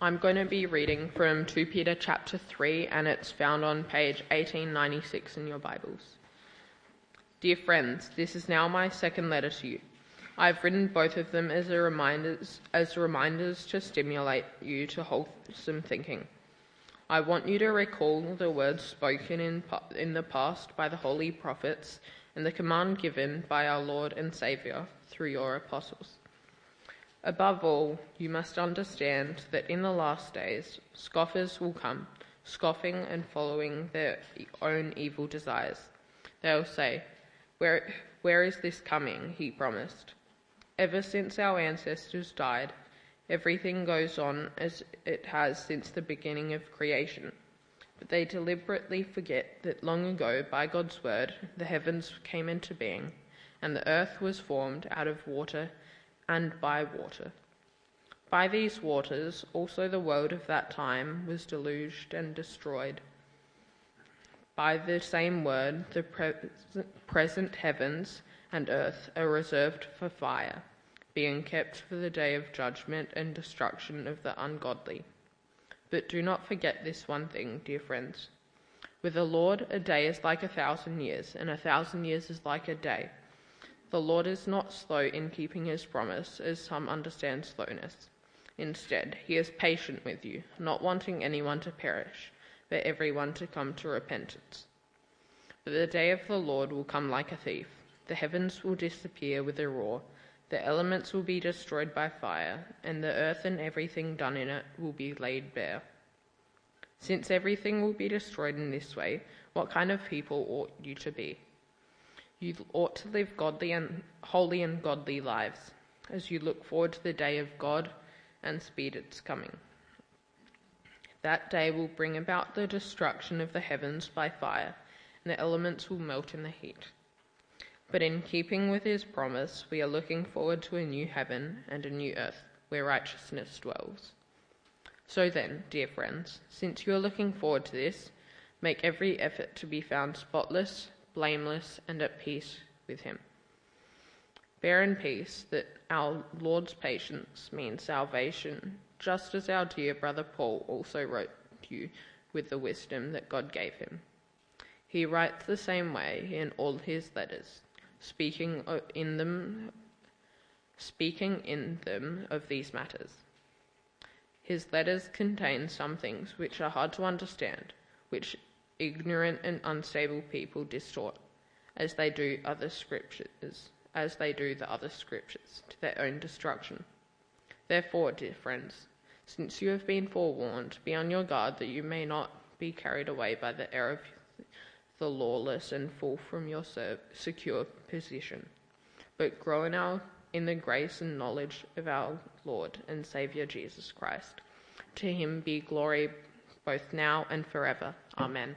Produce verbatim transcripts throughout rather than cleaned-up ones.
I'm going to be reading from Second Peter chapter three, and it's found on page eighteen ninety-six in your Bibles. Dear friends, this is now my second letter to you. I've written both of them as a reminders, as reminders to stimulate you to wholesome thinking. I want you to recall the words spoken in, in the past by the holy prophets and the command given by our Lord and Saviour through your apostles. Above all, you must understand that in the last days, scoffers will come, scoffing and following their own evil desires. They'll say, Where, where is this coming, he promised? Ever since our ancestors died, everything goes on as it has since the beginning of creation. But they deliberately forget that long ago, by God's word, the heavens came into being, and the earth was formed out of water and by water. By these waters also the world of that time was deluged and destroyed. By the same word, the pre- present heavens and earth are reserved for fire, being kept for the day of judgment and destruction of the ungodly. But do not forget this one thing, dear friends. With the Lord, a day is like a thousand years, and a thousand years is like a day. The Lord is not slow in keeping his promise, as some understand slowness. Instead, he is patient with you, not wanting anyone to perish, but everyone to come to repentance. But the day of the Lord will come like a thief. The heavens will disappear with a roar, the elements will be destroyed by fire, and the earth and everything done in it will be laid bare. Since everything will be destroyed in this way, what kind of people ought you to be? You ought to live godly and holy and godly lives, as you look forward to the day of God and speed its coming. That day will bring about the destruction of the heavens by fire, and the elements will melt in the heat. But in keeping with his promise, we are looking forward to a new heaven and a new earth, where righteousness dwells. So then, dear friends, since you are looking forward to this, make every effort to be found spotless, blameless, and at peace with him. Bear in peace that our Lord's patience means salvation, just as our dear brother Paul also wrote to you with the wisdom that God gave him. He writes the same way in all his letters, speaking in them, speaking in them of these matters. His letters contain some things which are hard to understand, which ignorant and unstable people distort, as they do other scriptures, as they do the other scriptures, to their own destruction. Therefore, dear friends, since you have been forewarned, be on your guard that you may not be carried away by the error of the lawless and fall from your secure position, but grow in, our, in the grace and knowledge of our Lord and Saviour Jesus Christ. To him be glory both now and forever. Amen.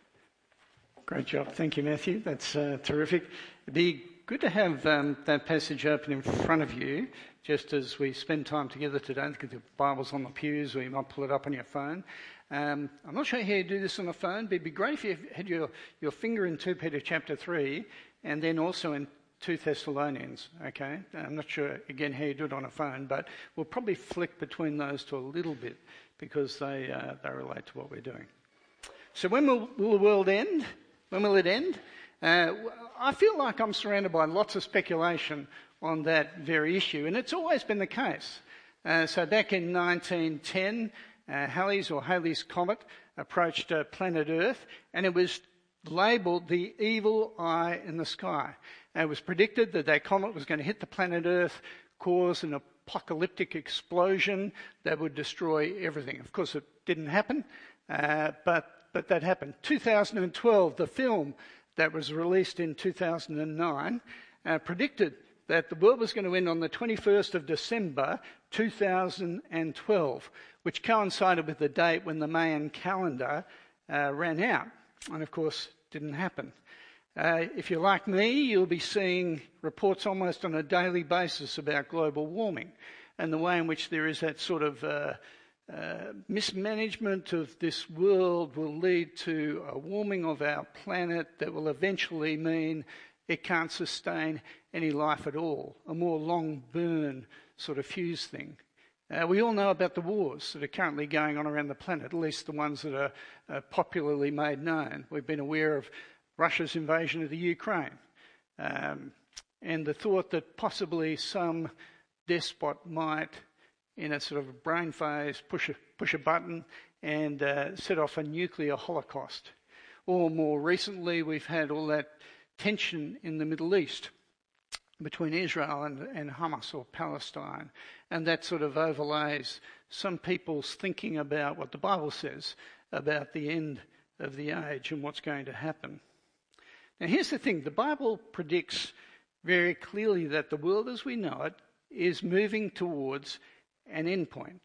Great job. Thank you, Matthew. That's uh, terrific. It'd be good to have um, that passage open in front of you, just as we spend time together today. I think the Bible's on the pews, or you might pull it up on your phone. Um, I'm not sure how you do this on the phone, but it'd be great if you had your, your finger in Second Peter chapter three, and then also in Second Thessalonians, okay? I'm not sure, again, how you do it on a phone, but we'll probably flick between those two a little bit, because they, uh, they relate to what we're doing. So when will, will the world end? When will it end? Uh, I feel like I'm surrounded by lots of speculation on that very issue, and it's always been the case. Uh, so back in nineteen ten, uh, Halley's or Halley's Comet approached uh, planet Earth, and it was labelled the evil eye in the sky. And it was predicted that that comet was going to hit the planet Earth, cause an apocalyptic explosion that would destroy everything. Of course, it didn't happen, uh, but but that happened. two thousand twelve, the film that was released in two thousand nine uh, predicted that the world was going to end on the twenty-first of December two thousand twelve, which coincided with the date when the Mayan calendar uh, ran out. And of course, didn't happen. Uh, if you're like me, you'll be seeing reports almost on a daily basis about global warming and the way in which there is that sort of uh, uh, mismanagement of this world will lead to a warming of our planet that will eventually mean it can't sustain any life at all, a more long burn sort of fuse thing. Uh, we all know about the wars that are currently going on around the planet, at least the ones that are uh, popularly made known. We've been aware of Russia's invasion of the Ukraine, um, and the thought that possibly some despot might, in a sort of brain phase, push a, push a button and uh, set off a nuclear holocaust. Or more recently, we've had all that tension in the Middle East between Israel and, and Hamas or Palestine, and that sort of overlays some people's thinking about what the Bible says about the end of the age and what's going to happen. Now here's the thing, the Bible predicts very clearly that the world as we know it is moving towards an end point.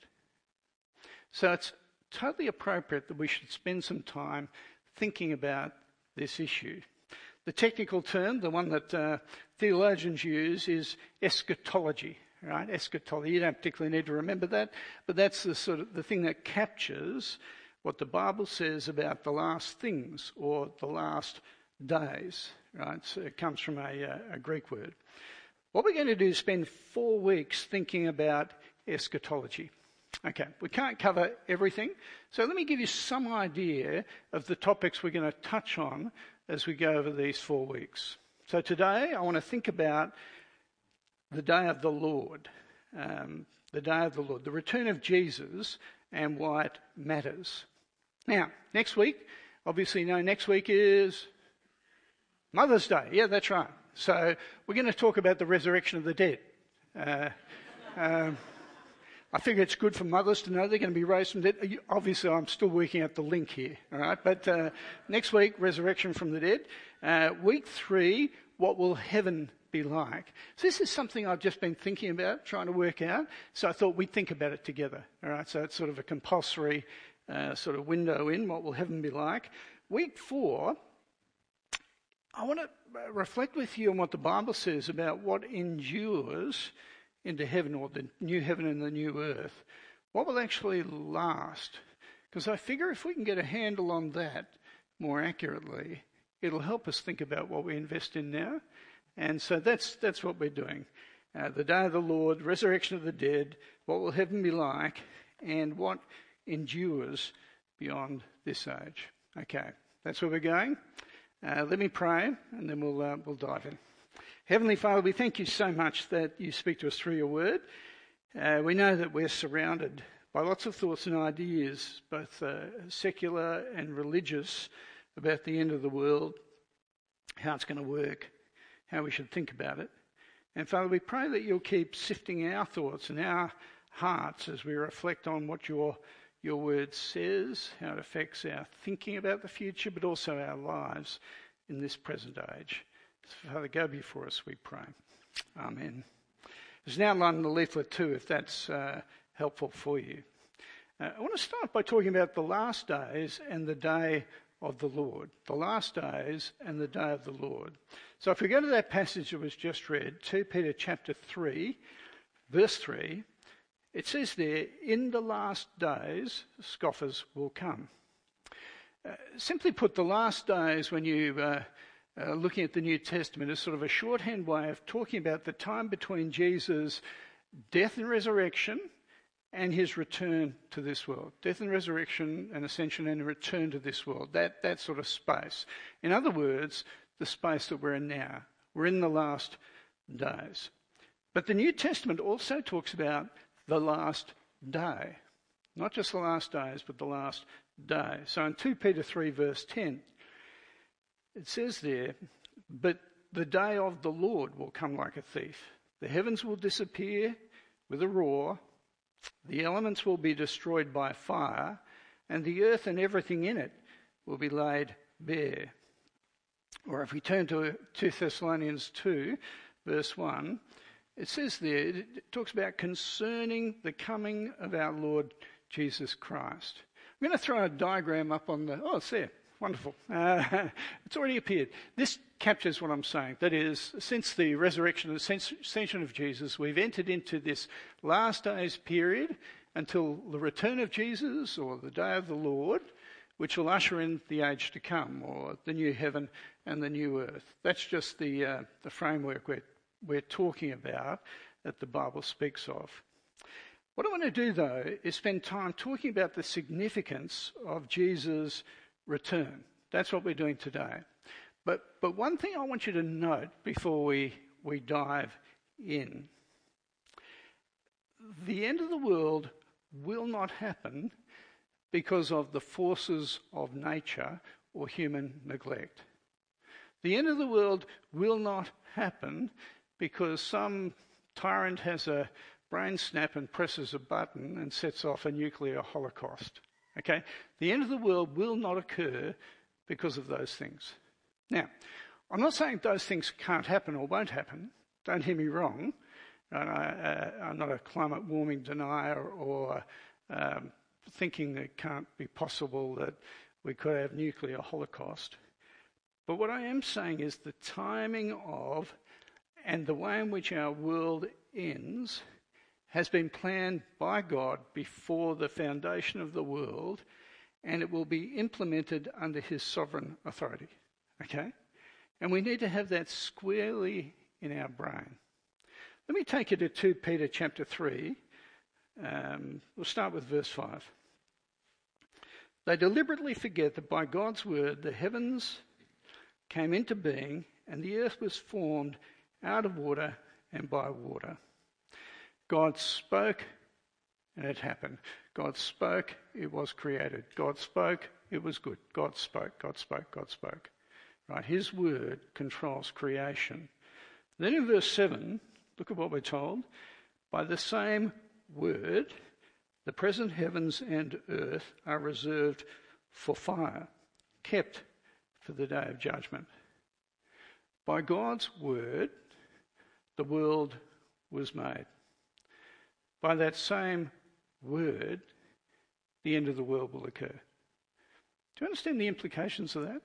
So it's totally appropriate that we should spend some time thinking about this issue. The technical term, the one that uh, theologians use, is eschatology, right? Eschatology. You don't particularly need to remember that, but that's the sort of the thing that captures what the Bible says about the last things or the last days, right? So it comes from a, a Greek word. What we're going to do is spend four weeks thinking about eschatology. Okay, we can't cover everything, so let me give you some idea of the topics we're going to touch on as we go over these four weeks. So today I want to think about the day of the Lord, um, the day of the Lord, the return of Jesus and why it matters. Now, next week, obviously you know next week is Mother's Day. Yeah, that's right. So we're going to talk about the resurrection of the dead. Uh, um, I figure it's good for mothers to know they're going to be raised from the dead. Obviously, I'm still working out the link here, all right? But uh, next week, resurrection from the dead. Uh, week three, what will heaven be like? So this is something I've just been thinking about, trying to work out. So I thought we'd think about it together, all right? So it's sort of a compulsory uh, sort of window in, what will heaven be like? Week four, I want to reflect with you on what the Bible says about what endures into heaven, or the new heaven and the new earth. What will actually last? Because I figure if we can get a handle on that more accurately, it'll help us think about what we invest in now. And so that's that's what we're doing. Uh, the day of the Lord, resurrection of the dead, what will heaven be like, and what endures beyond this age. Okay, that's where we're going. Uh, let me pray, and then we'll uh, we'll dive in. Heavenly Father, we thank you so much that you speak to us through your word. Uh, we know that we're surrounded by lots of thoughts and ideas, both uh, secular and religious, about the end of the world, how it's going to work, how we should think about it. And Father, we pray that you'll keep sifting our thoughts and our hearts as we reflect on what your your word says, how it affects our thinking about the future, but also our lives in this present age. So Father, go before us, we pray. Amen. There's an outline in the leaflet too, if that's uh, helpful for you. Uh, I want to start by talking about the last days and the day of the Lord. The last days and the day of the Lord. So if we go to that passage that was just read, Second Peter chapter three, verse three, it says there, in the last days, scoffers will come. Uh, simply put, the last days when you... Uh, Uh, looking at the New Testament is sort of a shorthand way of talking about the time between Jesus' death and resurrection and his return to this world. Death and resurrection and ascension and return to this world. That, that sort of space. In other words, the space that we're in now. We're in the last days. But the New Testament also talks about the last day. Not just the last days, but the last day. So in Second Peter three verse ten, it says there, but the day of the Lord will come like a thief. The heavens will disappear with a roar, the elements will be destroyed by fire, and the earth and everything in it will be laid bare. Or if we turn to Second Thessalonians two, verse one, it says there, it talks about concerning the coming of our Lord Jesus Christ. I'm going to throw a diagram up on the, oh, it's there. Wonderful. Uh, it's already appeared. This captures what I'm saying. That is, since the resurrection and ascension of Jesus, we've entered into this last days period until the return of Jesus or the day of the Lord, which will usher in the age to come, or the new heaven and the new earth. That's just the uh, the framework we're, we're talking about that the Bible speaks of. What I want to do, though, is spend time talking about the significance of Jesus' return. That's what we're doing today. But but one thing I want you to note before we, we dive in. The end of the world will not happen because of the forces of nature or human neglect. The end of the world will not happen because some tyrant has a brain snap and presses a button and sets off a nuclear holocaust. Okay? The end of the world will not occur because of those things. Now, I'm not saying those things can't happen or won't happen. Don't hear me wrong. And I, uh, I'm not a climate warming denier or um, thinking that it can't be possible that we could have nuclear holocaust. But what I am saying is the timing of and the way in which our world ends has been planned by God before the foundation of the world, and it will be implemented under his sovereign authority. Okay? And we need to have that squarely in our brain. Let me take you to Second Peter chapter three. Um, we'll start with verse five. They deliberately forget that by God's word the heavens came into being and the earth was formed out of water and by water. God spoke and it happened. God spoke, it was created. God spoke, it was good. God spoke, God spoke, God spoke. Right? His word controls creation. Then in verse seven, look at what we're told. By the same word, the present heavens and earth are reserved for fire, kept for the day of judgment. By God's word, the world was made. By that same word, the end of the world will occur. Do you understand the implications of that?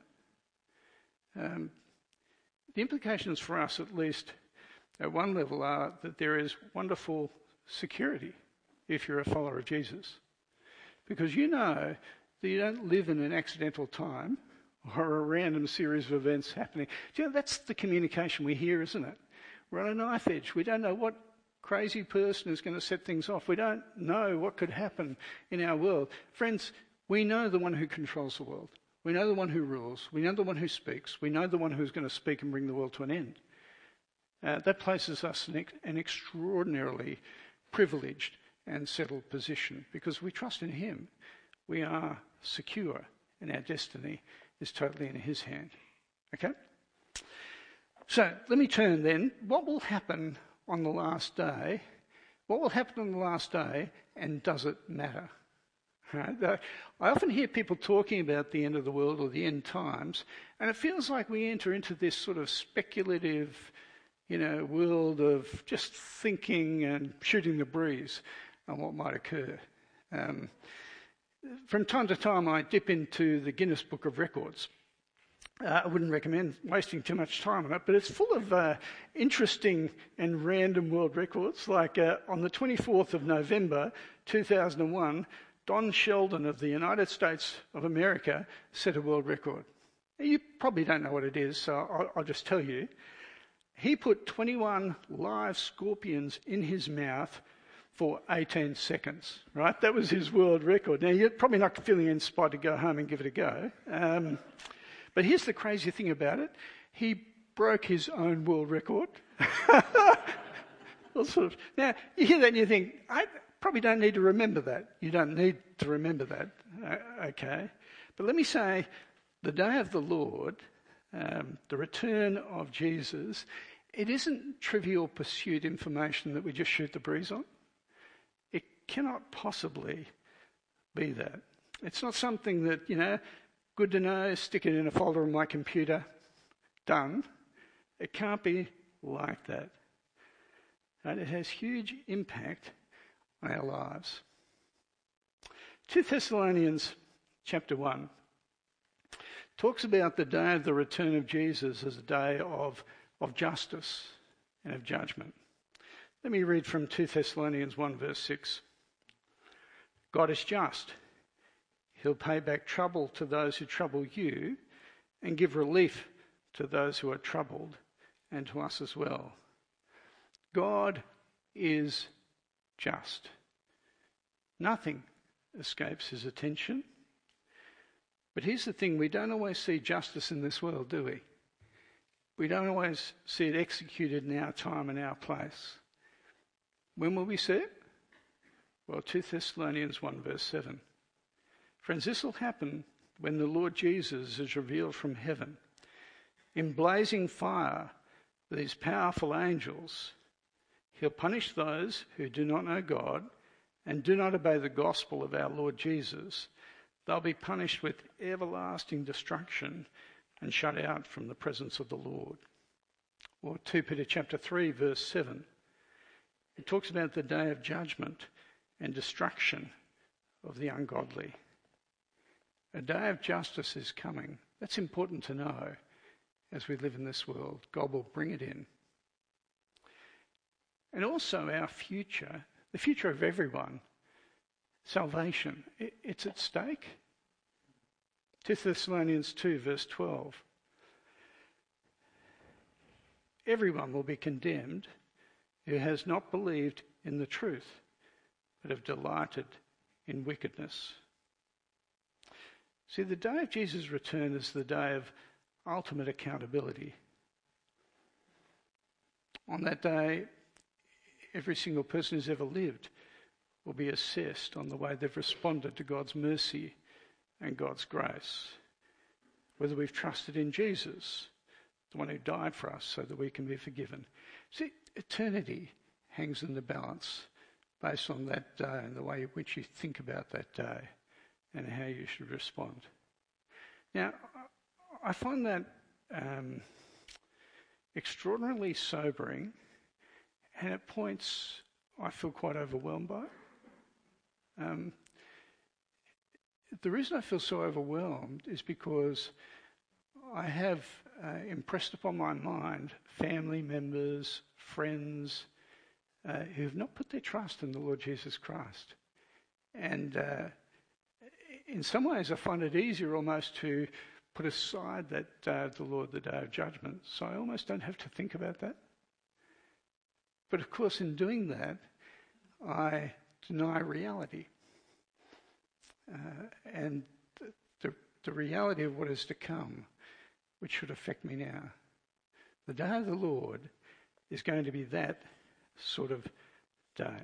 Um, the implications for us, at least at one level, are that there is wonderful security if you're a follower of Jesus. Because you know that you don't live in an accidental time or a random series of events happening. Do you know, that's the communication we hear, isn't it? We're on a knife edge. We don't know what crazy person is going to set things off. We don't know what could happen in our world. Friends, we know the one who controls the world. We know the one who rules. We know the one who speaks. We know the one who's going to speak and bring the world to an end. Uh, that places us in an extraordinarily privileged and settled position because we trust in him. We are secure and our destiny is totally in his hand. Okay? So let me turn then. What will happen on the last day? What will happen on the last day, and does it matter? Right? I often hear people talking about the end of the world or the end times, and it feels like we enter into this sort of speculative, you know, world of just thinking and shooting the breeze on what might occur. Um, from time to time, I dip into the Guinness Book of Records. Uh, I wouldn't recommend wasting too much time on it, but it's full of uh, interesting and random world records. Like uh, on the twenty-fourth of November two thousand one, Don Sheldon of the United States of America set a world record. You probably don't know what it is, so I'll, I'll just tell you. He put twenty-one live scorpions in his mouth for eighteen seconds, right? That was his world record. Now, you're probably not feeling inspired to go home and give it a go. Um, but here's the crazy thing about it. He broke his own world record. Well, sort of. Now, you hear that and you think, I probably don't need to remember that. You don't need to remember that. Uh, okay. But let me say, the day of the Lord, um, the return of Jesus, it isn't trivial pursuit information that we just shoot the breeze on. It cannot possibly be that. It's not something that, you know, good to know, stick it in a folder on my computer, done. It can't be like that. And it has huge impact on our lives. Second Thessalonians chapter one talks about the day of the return of Jesus as a day of, of justice and of judgment. Let me read from Second Thessalonians one verse six. God is just. He'll pay back trouble to those who trouble you and give relief to those who are troubled and to us as well. God is just. Nothing escapes his attention. But here's the thing, we don't always see justice in this world, do we? We don't always see it executed in our time and our place. When will we see it? Well, Second Thessalonians one verse seven. Friends, this will happen when the Lord Jesus is revealed from heaven in blazing fire with his powerful angels. He'll punish those who do not know God and do not obey the gospel of our Lord Jesus. They'll be punished with everlasting destruction and shut out from the presence of the Lord. Or Second Peter chapter three verse seven. It talks about the day of judgment and destruction of the ungodly. A day of justice is coming. That's important to know as we live in this world. God will bring it in. And also our future, the future of everyone, salvation, it's at stake. Second Thessalonians two verse twelve. Everyone will be condemned who has not believed in the truth, but have delighted in wickedness. See, the day of Jesus' return is the day of ultimate accountability. On that day, every single person who's ever lived will be assessed on the way they've responded to God's mercy and God's grace. Whether we've trusted in Jesus, the one who died for us so that we can be forgiven. See, eternity hangs in the balance based on that day and the way in which you think about that day and how you should respond. Now, I find that um, extraordinarily sobering, and at points I feel quite overwhelmed by it. Um, the reason I feel so overwhelmed is because I have uh, impressed upon my mind family members, friends, uh, who have not put their trust in the Lord Jesus Christ. And uh, in some ways I find it easier almost to put aside that uh, the Lord, the day of judgment, so I almost don't have to think about that. But of course in doing that, I deny reality. Uh, and the, the, the reality of what is to come, which should affect me now. The day of the Lord is going to be that sort of day.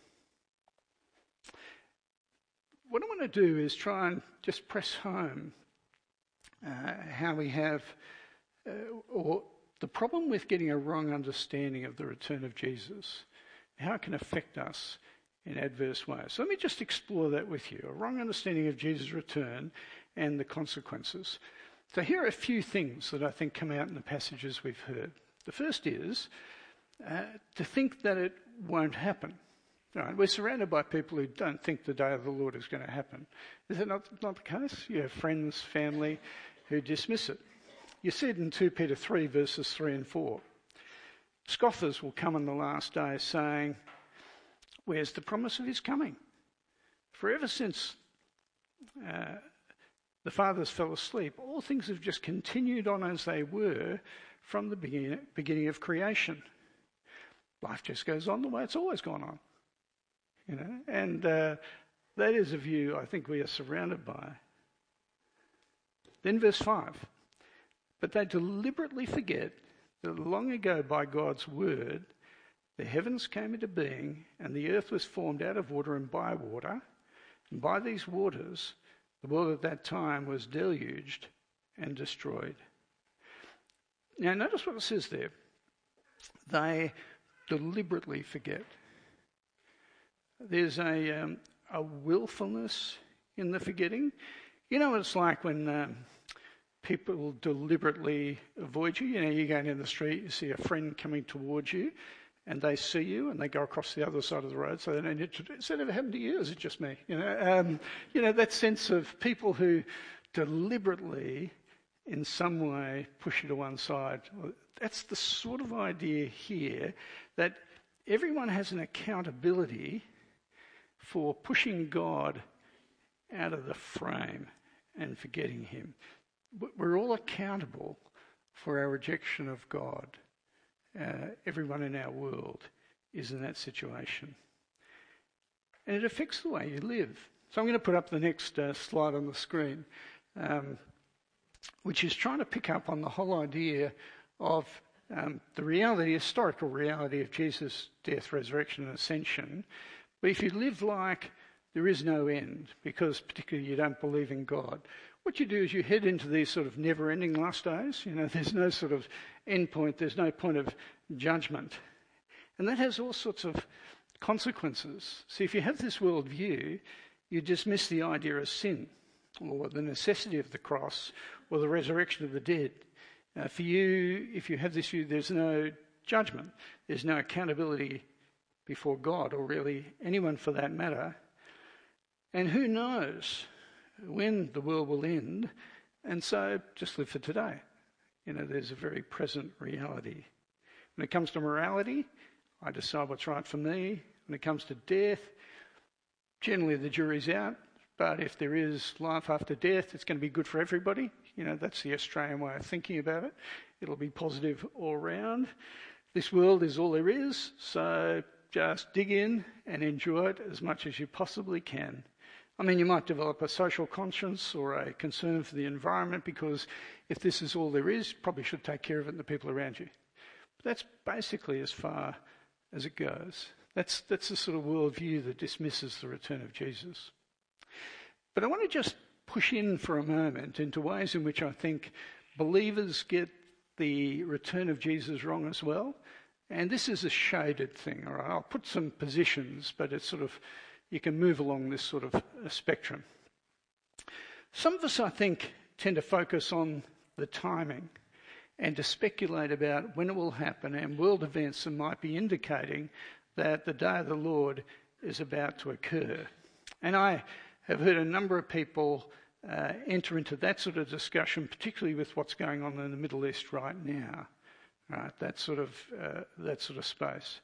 What I want to do is try and just press home uh, how we have, uh, or the problem with getting a wrong understanding of the return of Jesus, how it can affect us in adverse ways. So let me just explore that with you, a wrong understanding of Jesus' return and the consequences. So here are a few things that I think come out in the passages we've heard. The first is uh, to think that it won't happen. Right? We're surrounded by people who don't think the day of the Lord is going to happen. Is that not, not the case? You have friends, family who dismiss it. You see it in Second Peter three verses three and four. Scoffers will come in the last days saying, where's the promise of his coming? For ever since uh, the fathers fell asleep, all things have just continued on as they were from the beginning, beginning of creation. Life just goes on the way it's always gone on. You know, and uh, that is a view I think we are surrounded by. Then verse five. But they deliberately forget that long ago by God's word, the heavens came into being and the earth was formed out of water and by water. And by these waters, the world at that time was deluged and destroyed. Now notice what it says there. They deliberately forget. There's a, um, a willfulness in the forgetting. You know what it's like when um, people deliberately avoid you. You know, you're going down the street, you see a friend coming towards you, and they see you and they go across the other side of the road. So they don't introduce. Has that ever happened to you? Or is it just me? You know, um, you know that sense of people who deliberately, in some way, push you to one side. That's the sort of idea here that everyone has an accountability for pushing God out of the frame and forgetting him. We're all accountable for our rejection of God. Uh, everyone in our world is in that situation. and it affects the way you live. So I'm going to put up the next uh, slide on the screen, um, which is trying to pick up on the whole idea of um, the reality, historical reality of Jesus' death, resurrection and ascension. But if you live like there is no end, because particularly you don't believe in God, what you do is you head into these sort of never-ending last days. You know, there's no sort of end point, there's no point of judgment. And that has all sorts of consequences. See, if you have this worldview, you dismiss the idea of sin, or the necessity of the cross, or the resurrection of the dead. Uh, for you, if you have this view, there's no judgment, there's no accountability before God, or really anyone for that matter. And who knows when the world will end, and so just live for today. You know, there's a very present reality. When it comes to morality, I decide what's right for me. When it comes to death, generally the jury's out, but if there is life after death, it's going to be good for everybody. You know, that's the Australian way of thinking about it. It'll be positive all round. This world is all there is, so just dig in and enjoy it as much as you possibly can. I mean, you might develop a social conscience or a concern for the environment, because if this is all there is, you probably should take care of it and the people around you. But that's basically as far as it goes. That's, that's the sort of worldview that dismisses the return of Jesus. But I want to just push in for a moment into ways in which I think believers get the return of Jesus wrong as well. And this is a shaded thing, all right? I'll put some positions, but it's sort of, you can move along this sort of a spectrum. Some of us, I think, tend to focus on the timing and to speculate about when it will happen and world events that might be indicating that the day of the Lord is about to occur. And I have heard a number of people uh, enter into that sort of discussion, particularly with what's going on in the Middle East right now, right? That sort of uh, that sort of space.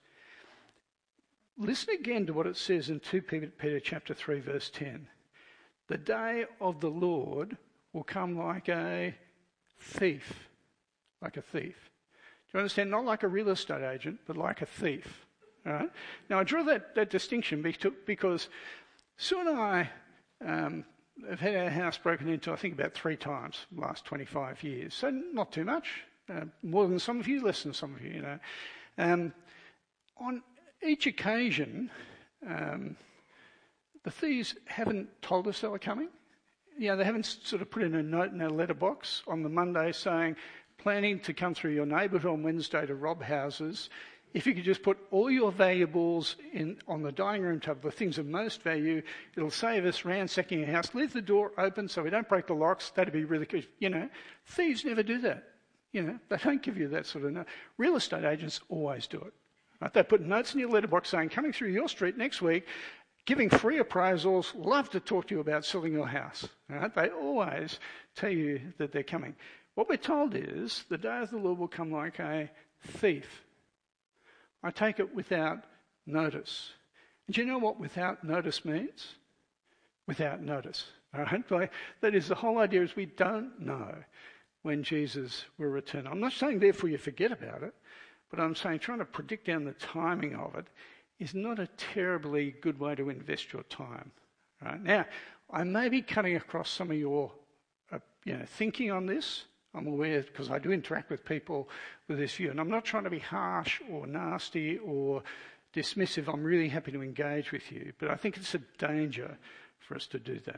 Listen again to what it says in Second Peter chapter three, verse ten. The day of the Lord will come like a thief, like a thief. Do you understand? Not like a real estate agent, but like a thief. All right? Now, I draw that, that distinction because Sue and I um, have had our house broken into, I think, about three times in the last twenty-five years. So not too much. Uh, more than some of you, less than some of you, you know. Um, on each occasion, um, the thieves haven't told us they were coming. You know, they haven't sort of put in a note in our letterbox on the Monday saying, planning to come through your neighbourhood on Wednesday to rob houses. If you could just put all your valuables in on the dining room table, the things of most value, it'll save us ransacking your house. Leave the door open so we don't break the locks. That'd be really good. You know, thieves never do that. You know, they don't give you that sort of note. Real estate agents always do it. Right? They put notes in your letterbox saying, coming through your street next week, giving free appraisals, love to talk to you about selling your house. Right? They always tell you that they're coming. What we're told is the day of the Lord will come like a thief. I take it without notice. And do you know what without notice means? Without notice. All right? Like, that is, the whole idea is we don't know when Jesus will return. I'm not saying therefore you forget about it, but I'm saying trying to predict down the timing of it is not a terribly good way to invest your time. Right? Now, I may be cutting across some of your uh, you know, thinking on this. I'm aware because I do interact with people with this view. And I'm not trying to be harsh or nasty or dismissive. I'm really happy to engage with you. But I think it's a danger for us to do that.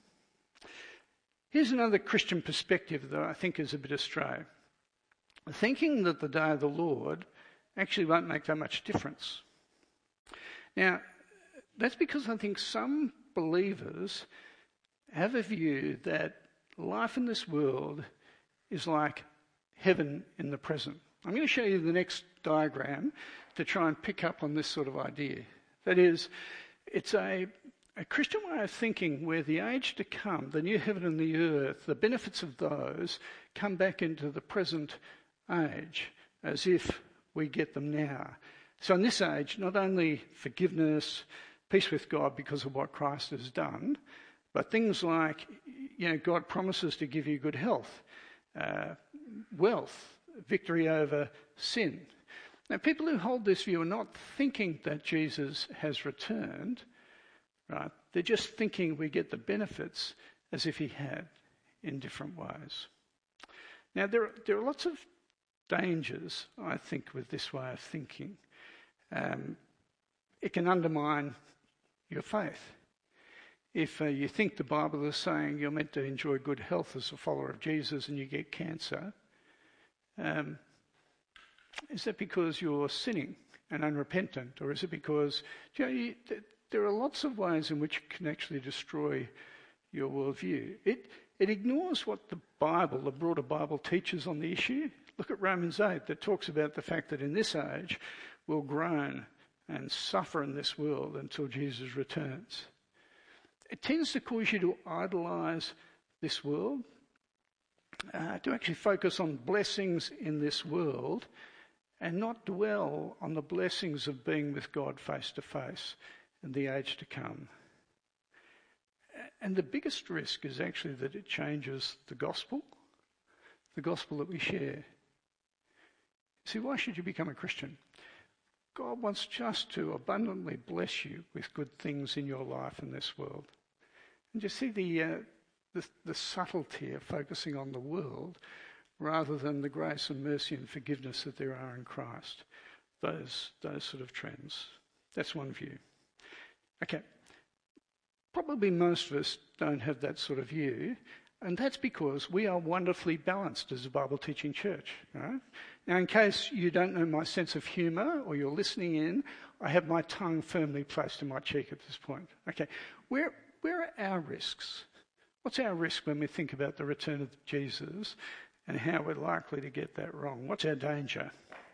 Here's another Christian perspective that I think is a bit astray. Thinking that the day of the Lord actually won't make that much difference. Now, that's because I think some believers have a view that life in this world is like heaven in the present. I'm going to show you the next diagram to try and pick up on this sort of idea. That is, it's a, a Christian way of thinking where the age to come, the new heaven and the earth, the benefits of those come back into the present age as if we get them now. So in this age, not only forgiveness, peace with God because of what Christ has done, but things like, you know, God promises to give you good health, Uh, wealth, victory over sin. Now, people who hold this view are not thinking that Jesus has returned, right? They're just thinking we get the benefits as if he had in different ways. Now, there, there are lots of dangers, I think, with this way of thinking. Um, it can undermine your faith. If uh, you think the Bible is saying you're meant to enjoy good health as a follower of Jesus and you get cancer, um, is that because you're sinning and unrepentant? Or is it because, you know, you, th- there are lots of ways in which it can actually destroy your worldview. It, it ignores what the Bible, the broader Bible, teaches on the issue. Look at Romans eight that talks about the fact that in this age we'll groan and suffer in this world until Jesus returns. It tends to cause you to idolise this world, uh, to actually focus on blessings in this world and not dwell on the blessings of being with God face to face in the age to come. And the biggest risk is actually that it changes the gospel, the gospel that we share. See, why should you become a Christian? God wants just to abundantly bless you with good things in your life in this world. And you see the, uh, the, the subtlety of focusing on the world rather than the grace and mercy and forgiveness that there are in Christ. Those, those sort of trends. That's one view. Okay. Probably most of us don't have that sort of view, and that's because we are wonderfully balanced as a Bible teaching church. Right? Now, in case you don't know my sense of humour or you're listening in, I have my tongue firmly placed in my cheek at this point. Okay, where, where are our risks? What's our risk when we think about the return of Jesus and how we're likely to get that wrong? What's our danger?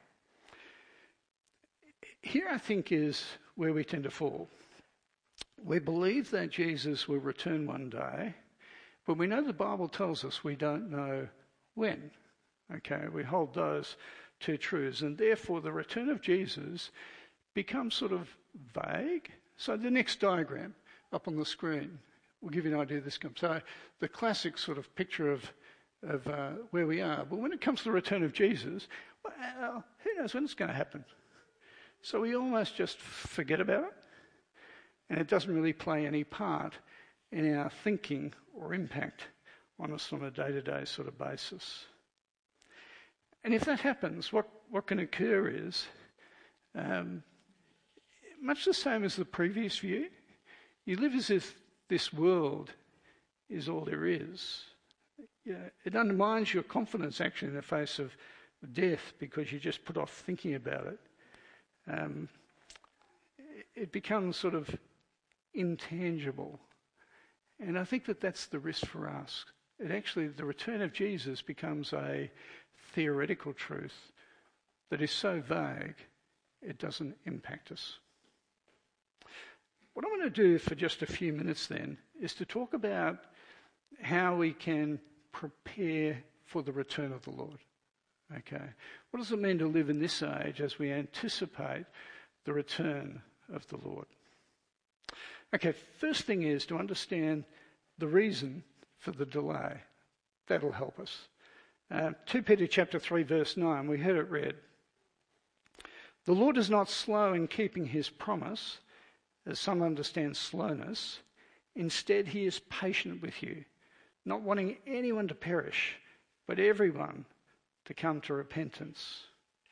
Here, I think, is where we tend to fall. We believe that Jesus will return one day, but we know the Bible tells us we don't know when. Okay, we hold those two truths, and therefore the return of Jesus becomes sort of vague. So the next diagram up on the screen will give you an idea of this comes. So the classic sort of picture of, of uh, where we are. But when it comes to the return of Jesus, well, who knows when it's going to happen? So we almost just forget about it. And it doesn't really play any part in our thinking or impact on us on a day-to-day sort of basis. And if that happens, what, what can occur is, um, much the same as the previous view, you live as if this world is all there is. You know, it undermines your confidence actually in the face of death because you just put off thinking about it. Um, it becomes sort of intangible. And I think that that's the risk for us. It actually, the return of Jesus becomes a theoretical truth that is so vague it doesn't impact us. What I want to do for just a few minutes then is to talk about how we can prepare for the return of the Lord. Okay, what does it mean to live in this age as we anticipate the return of the Lord? Okay, first thing is to understand the reason for the delay. That'll help us. Uh, Second Peter chapter three, verse nine, we heard it read. The Lord is not slow in keeping his promise, as some understand slowness. Instead, he is patient with you, not wanting anyone to perish, but everyone to come to repentance.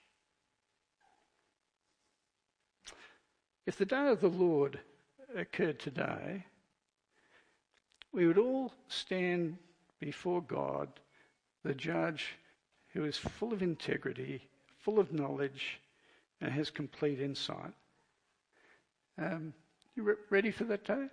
If the day of the Lord occurred today, we would all stand before God, the judge who is full of integrity, full of knowledge, and has complete insight. Um, you re- ready for that day?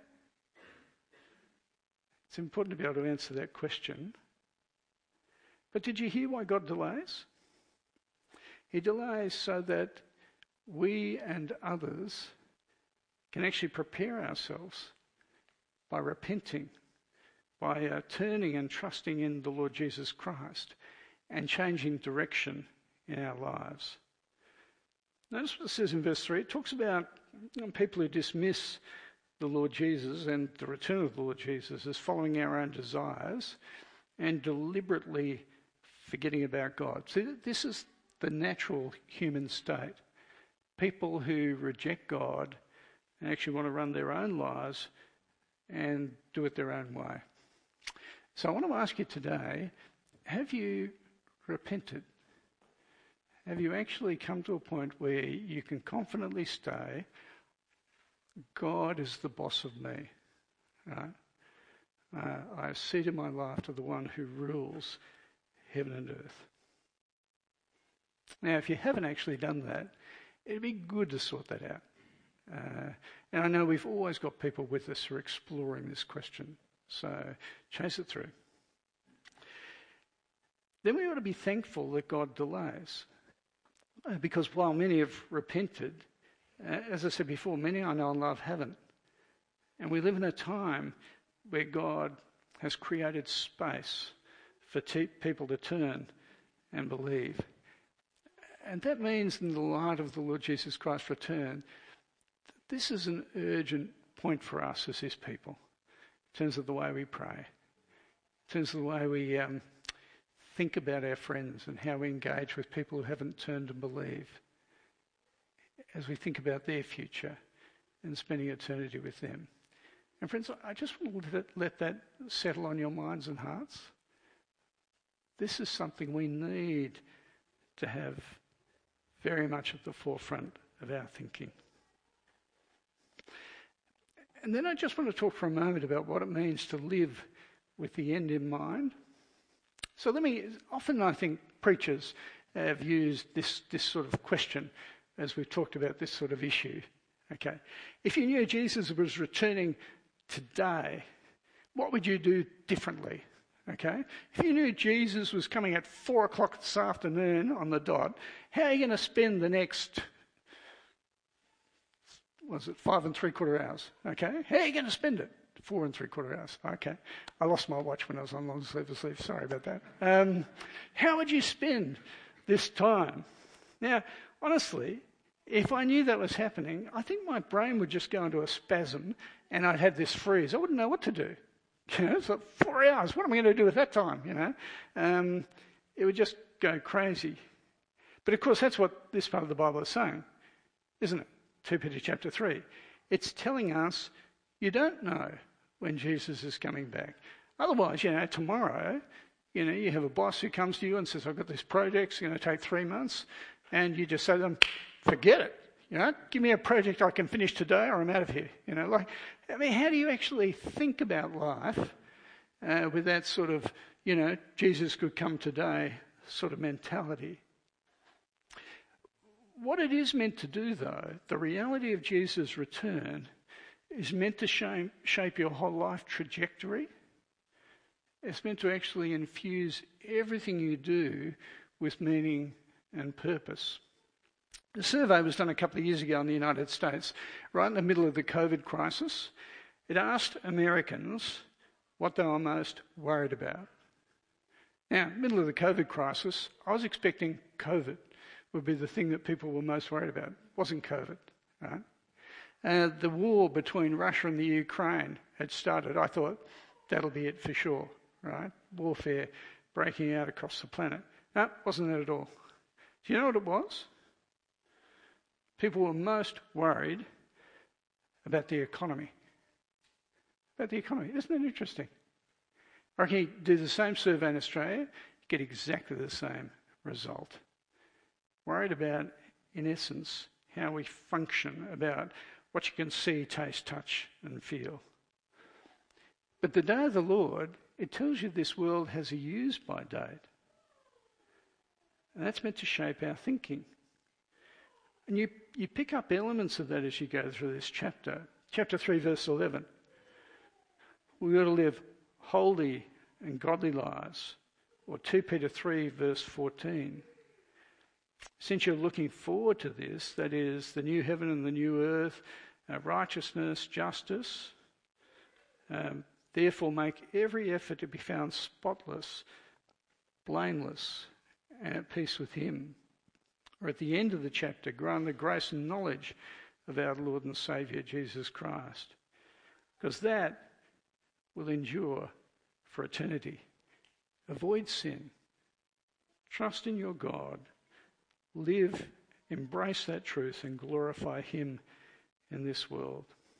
It's important to be able to answer that question. But did you hear why God delays? He delays so that we and others can actually prepare ourselves by repenting, by uh, turning and trusting in the Lord Jesus Christ and changing direction in our lives. Notice what it says in verse three. It talks about you know, people who dismiss the Lord Jesus and the return of the Lord Jesus as following our own desires and deliberately forgetting about God. See, this is the natural human state. People who reject God and actually want to run their own lives and do it their own way. So I want to ask you today, have you repented? Have you actually come to a point where you can confidently say, God is the boss of me, right? Uh, I have ceded my life to the one who rules heaven and earth. Now, if you haven't actually done that, it'd be good to sort that out. Uh, and I know we've always got people with us who are exploring this question, so chase it through. Then we ought to be thankful that God delays. Because while many have repented, uh, as I said before, many I know and love haven't. And we live in a time where God has created space for te- people to turn and believe. And that means, in the light of the Lord Jesus Christ's return, this is an urgent point for us as his people, in terms of the way we pray, in terms of the way we um, think about our friends and how we engage with people who haven't turned and believe, as we think about their future and spending eternity with them. And friends, I just want to let, let that settle on your minds and hearts. This is something we need to have very much at the forefront of our thinking. And then I just want to talk for a moment about what it means to live with the end in mind. So let me, often I think preachers have used this, this sort of question as we've talked about this sort of issue. Okay, if you knew Jesus was returning today, what would you do differently? Okay, if you knew Jesus was coming at four o'clock this afternoon on the dot, how are you going to spend the next, was it five and three quarter hours? Okay, how are you going to spend it? Four and three quarter hours. Okay, I lost my watch when I was on long sleeve sleeve. Sorry about that. Um, how would you spend this time? Now, honestly, if I knew that was happening, I think my brain would just go into a spasm and I'd have this freeze. I wouldn't know what to do. You know, it's like four hours. What am I going to do with that time? You know, um, it would just go crazy. But of course, that's what this part of the Bible is saying, isn't it? Second Peter chapter three. It's telling us you don't know when Jesus is coming back. Otherwise, you know, tomorrow, you know, you have a boss who comes to you and says, I've got this project, it's going to take three months. And you just say to them, forget it. You know, give me a project I can finish today or I'm out of here. You know, like, I mean, how do you actually think about life uh, with that sort of, you know, Jesus could come today sort of mentality? What it is meant to do, though, the reality of Jesus' return is meant to shape, shape your whole life trajectory. It's meant to actually infuse everything you do with meaning and purpose. A survey was done a couple of years ago in the United States, right in the middle of the COVID crisis. It asked Americans what they were most worried about. Now, middle of the COVID crisis, I was expecting COVID would be the thing that people were most worried about. It wasn't COVID, right? Uh, the war between Russia and the Ukraine had started. I thought that'll be it for sure, right? Warfare breaking out across the planet. No, wasn't that at all. Do you know what it was? People were most worried about the economy. About the economy. Isn't that interesting? I reckon you do the same survey in Australia, get exactly the same result. Worried about, in essence, how we function, about what you can see, taste, touch and feel. But the day of the Lord, it tells you this world has a use-by date. And that's meant to shape our thinking. And you, you pick up elements of that as you go through this chapter. Chapter three, verse eleven. We've got to live holy and godly lives. Or Second Peter three, verse fourteen. Since you're looking forward to this, that is, the new heaven and the new earth, uh, righteousness, justice, um, therefore make every effort to be found spotless, blameless, and at peace with him. Or at the end of the chapter, grow in the grace and knowledge of our Lord and Saviour, Jesus Christ. Because that will endure for eternity. Avoid sin. Trust in your God. Live, embrace that truth and glorify him in this world.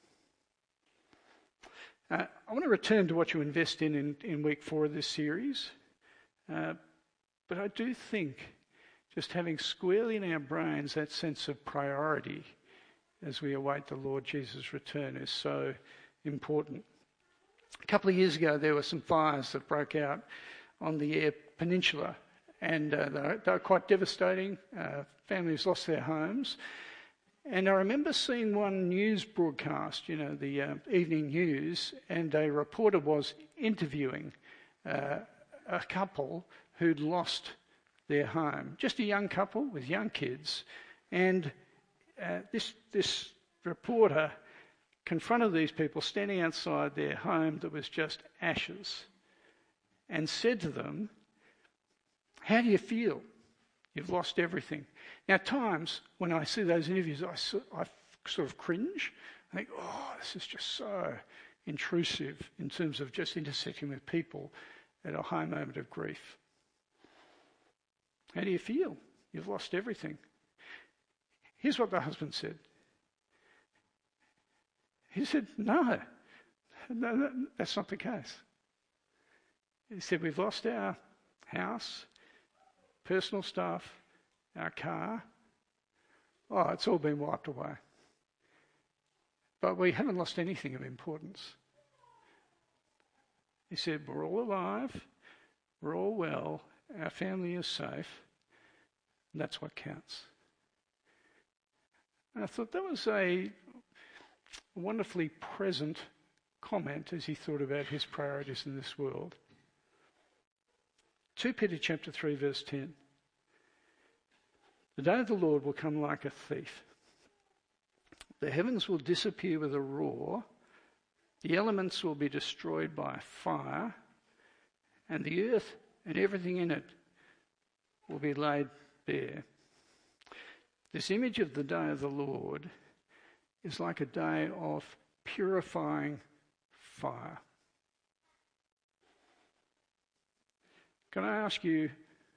Uh, I want to return to what you invest in in, in week four of this series. Uh, but I do think just having squarely in our brains that sense of priority as we await the Lord Jesus' return is so important. A couple of years ago, there were some fires that broke out on the Eyre Peninsula, and uh, they, were, they were quite devastating. Uh, families lost their homes. And I remember seeing one news broadcast, you know, the uh, evening news, and a reporter was interviewing uh, a couple who'd lost their home, just a young couple with young kids. And uh, this this reporter confronted these people standing outside their home that was just ashes and said to them, "How do you feel? You've lost everything." Now, at times, when I see those interviews, I, I sort of cringe. I think, oh, this is just so intrusive in terms of just intersecting with people at a high moment of grief. How do you feel? You've lost everything. Here's what the husband said. He said, no, no, no that's not the case. He said, we've lost our house, personal stuff, our car. Oh, it's all been wiped away. But we haven't lost anything of importance. He said, we're all alive, we're all well, our family is safe, and that's what counts. And I thought that was a wonderfully present comment as he thought about his priorities in this world. Second Peter chapter three, verse ten. The day of the Lord will come like a thief. The heavens will disappear with a roar, the elements will be destroyed by fire, and the earth and everything in it will be laid bare. This image of the day of the Lord is like a day of purifying fire. Can I ask you,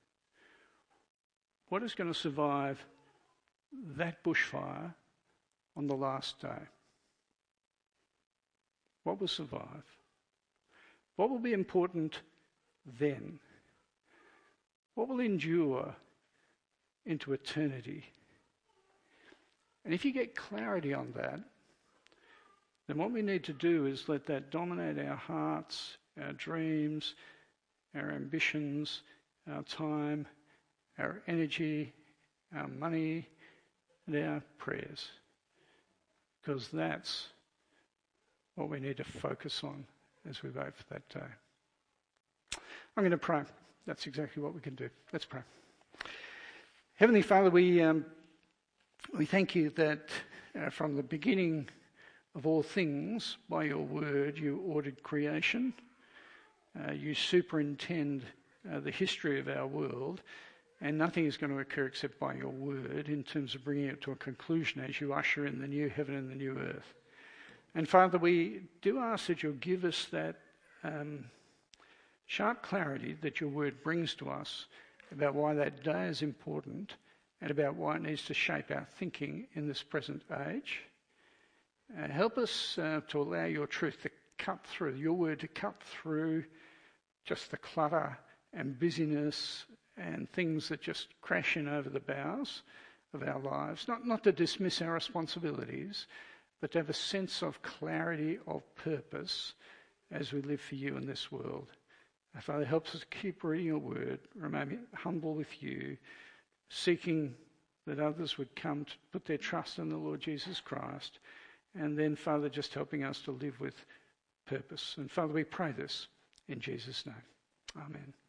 what is going to survive that bushfire on the last day? What will survive? What will be important then? What will endure into eternity? And if you get clarity on that, then what we need to do is let that dominate our hearts, our dreams, our ambitions, our time, our energy, our money, and our prayers. Because that's what we need to focus on as we wait for that day. I'm going to pray. That's exactly what we can do. Let's pray. Heavenly Father, we um, we thank you that uh, from the beginning of all things, by your word, you ordered creation. Uh, you superintend uh, the history of our world, and nothing is going to occur except by your word in terms of bringing it to a conclusion as you usher in the new heaven and the new earth. And Father, we do ask that you'll give us that um, sharp clarity that your word brings to us about why that day is important and about why it needs to shape our thinking in this present age. Uh, help us uh, to allow your truth to cut through, your word to cut through just the clutter and busyness and things that just crash in over the bows of our lives. Not, not to dismiss our responsibilities, but to have a sense of clarity of purpose as we live for you in this world. Our Father, helps us to keep reading your word, remain humble with you, seeking that others would come to put their trust in the Lord Jesus Christ, and then, Father, just helping us to live with purpose. And Father, we pray this in Jesus' name. Amen.